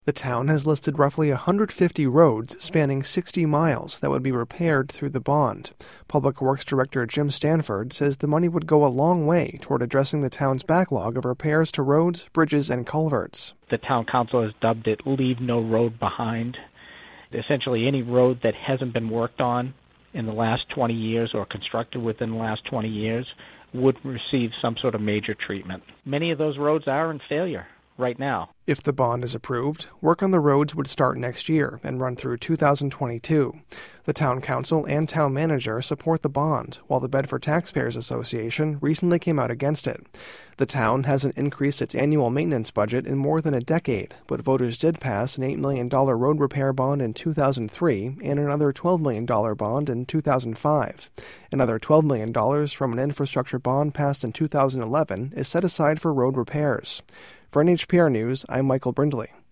The town has listed roughly 150 roads spanning 60 miles that would be repaired through the bond. Public Works Director Jim Stanford says the money would go a long way toward addressing the town's backlog of repairs to roads, bridges, and culverts. The town council has dubbed it Leave No Road Behind. Essentially, any road that hasn't been worked on in the last 20 years or constructed within the last 20 years would receive some sort of major treatment. Many of those roads are in failure right now. If the bond is approved, work on the roads would start next year and run through 2022. The town council and town manager support the bond, while the Bedford Taxpayers Association recently came out against it. The town hasn't increased its annual maintenance budget in more than a decade, but voters did pass an $8 million road repair bond in 2003 and another $12 million bond in 2005. Another $12 million from an infrastructure bond passed in 2011 is set aside for road repairs. For NHPR News, I'm Michael Brindley.